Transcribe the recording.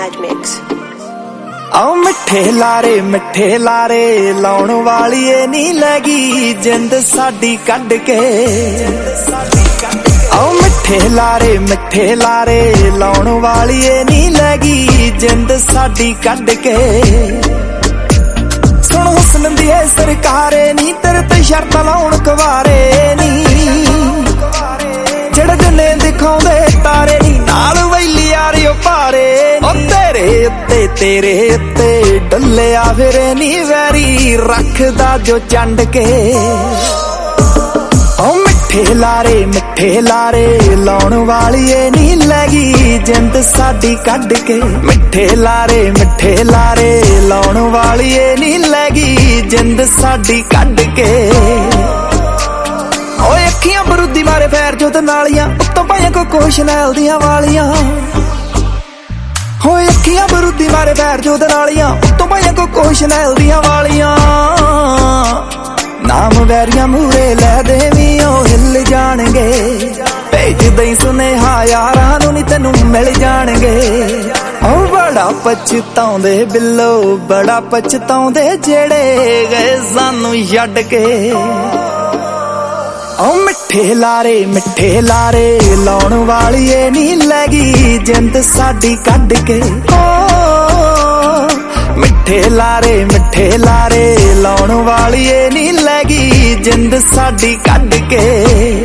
Raj Mix। आओ मिठे लारे लाउण वालीए नी लगी जिंद साडी कढ के। आओ मिठे लारे लाउण वालीए नी लगी जिंद साडी कढ के। सुन हुस्न दी है सरकारे नी तेरे ते शर्त लाउण कुवारे नी। जेड़े जने दिखाउंदे तारे नी नाल वैली यारी पारे। तेरे उत्ते डुल्लिया फिर नी वैरी रखदा जो चंड के। ओ मिठे लारे लाउण वालीए नी लगी जिंद साडी कढ के। मिठे लारे लाउण वालीए नी लगी जिंद साडी कढ के। ओए अखियां बरूदी मारे पैर जोत नालियां उत्तों पाइयां कोको शनैल दियां वालियां। होए अखियां बरूदी मारे पैर जोत नालियां उत्तों पाइयां कोको शनैल दियां वालियां। नाम वैरियां मूरे लै देवी ओ हिल जाणगे। भेज दई सुनेहा यारां नूं नी तैनूं मिल जाणगे। ओ बड़ा पछताउंदे बिल्लो बड़ा पछताउंदे जेड़े गए सानूं छड्ड के। ओ मिठे लारे लाउण वालीए नी लगी जिंद साडी कढ के। ओ मिठे लारे लाउण वालीए नी लगी जिंद साडी कढ के।